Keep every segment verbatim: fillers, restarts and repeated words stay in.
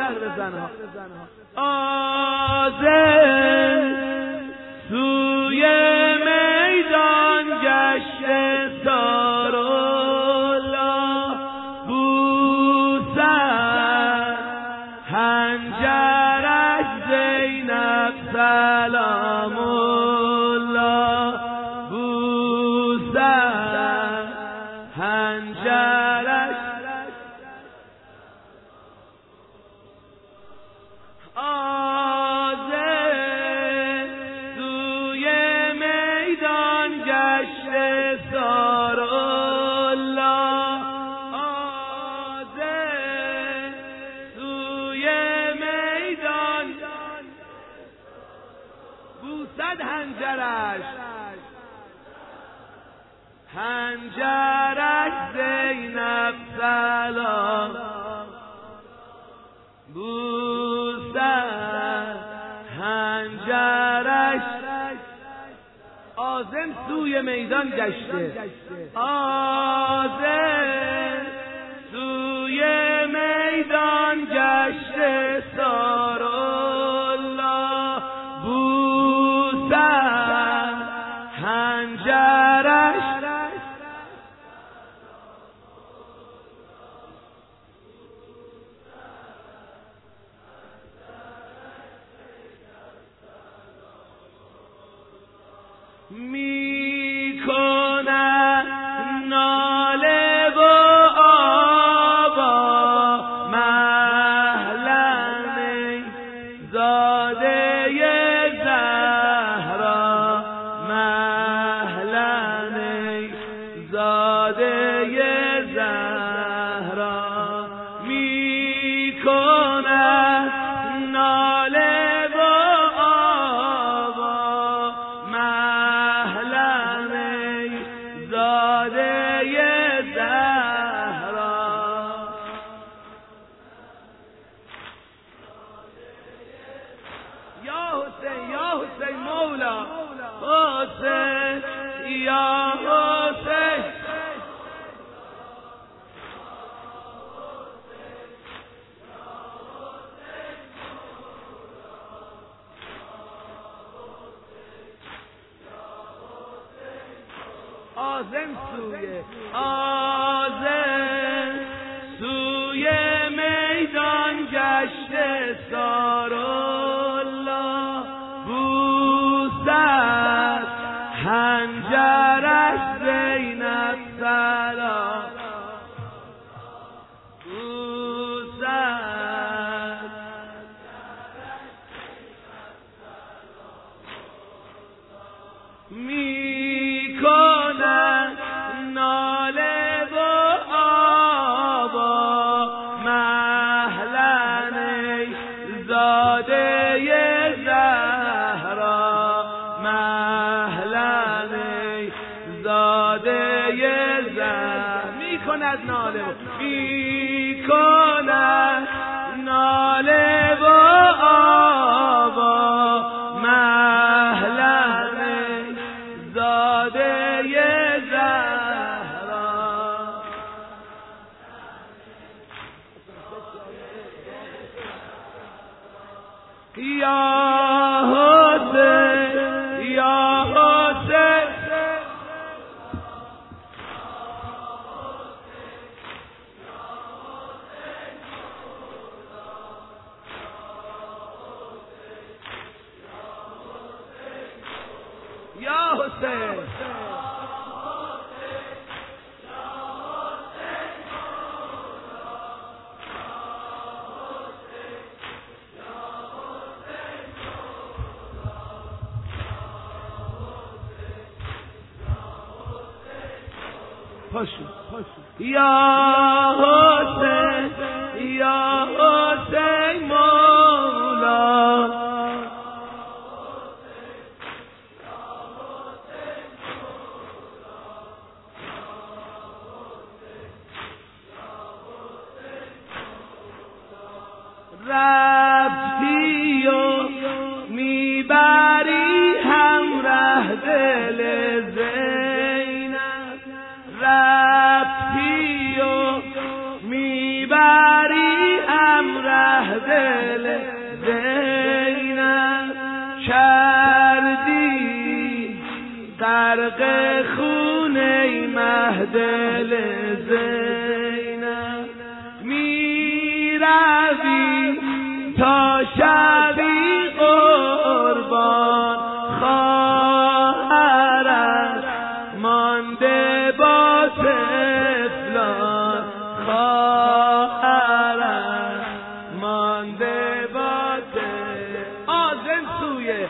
سر بزنها. آذر سوی میدان گشته سارالله بوسد هنجرش زینب سلام الله بوسد هنجرش آذر سوی میدان گشته سارالله آذر سوی میدان بوسد هنجرش هنجرش زینب سلام بوسد هنجرش آذر سوی میدان گشته آذر سوی میدان گشته سارالله بوسد هنجرش می کند ناله و آوا مهلن زاده زهرا مهلن زاده زهرا می کند ناله و آوا مهلن زاده زهرا یا حسین یا حسین مولا حسین یا حسین آذر سوی آذر سوی میدان گشته سارالله بوسد هنجرش زینب سلام بوسد می کند ناله و آوا مهلن زاده زهرا مهلن زاده زهرا می کند ناله و می کند ناله و آوا مهلن زاده زهرا یا حسین یا حسین یا حسین پاشو یا حسین یا حسین مولا رفتی و میبری همراه دل زینب رفتی و میبری همراه ره دل زینب کردی غرق خون ای مهدل زینب میروی تا شبی قربان خواهرت مانده با طفلان خواهرت مانده با طفلان آذن سوی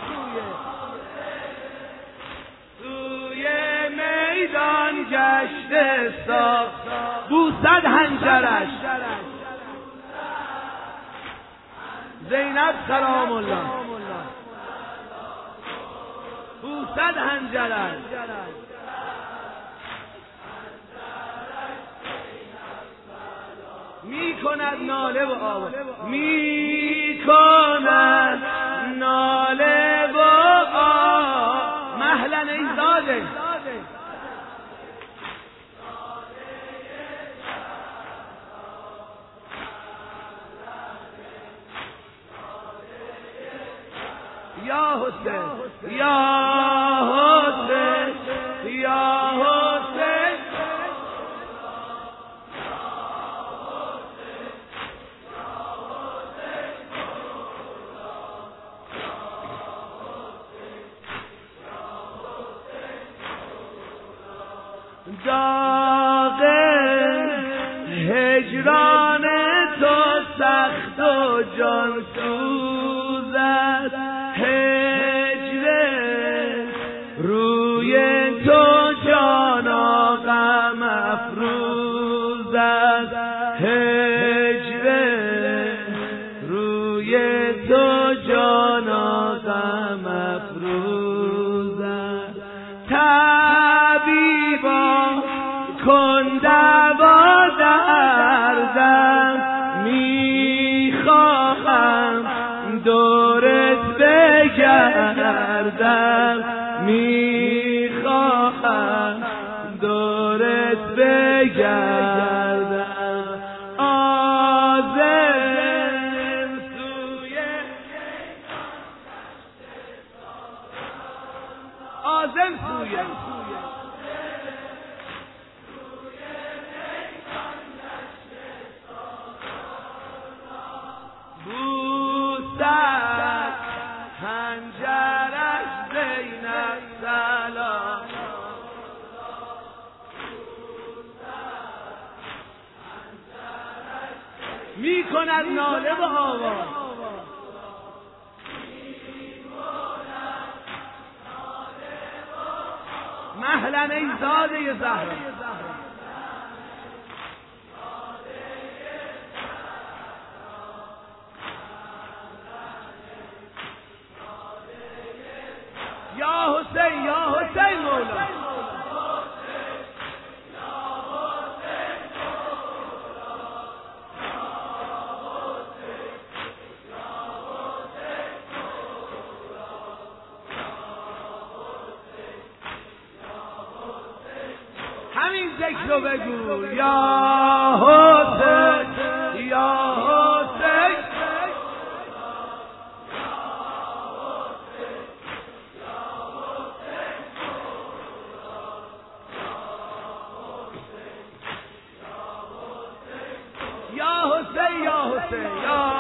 سوی میدان گشته صاف بوسد حنجرش زینب سلام الله بوسد حنجرش می کند ناله و آواز می کند ناله و آواز مهلا ای زاده یا حسین یا حسین یا حسین داغ هجران تو سخت و جان سوزد هجر روی تو جانا غم افروزد هجر روی تو جانا غم افروزد طبیبا کن دوا دردم میخواهم دورت بگردم میخواهم دورت بگردم آذن سوی آذن سوی بوسد حنجرش زینب سلام می کند ناله و آواز مهلا ای زاده زهرا یا حسین یا حسین مولا همین ذکر رو بگو یا حسین یا حسین یا حسین یا حسین یا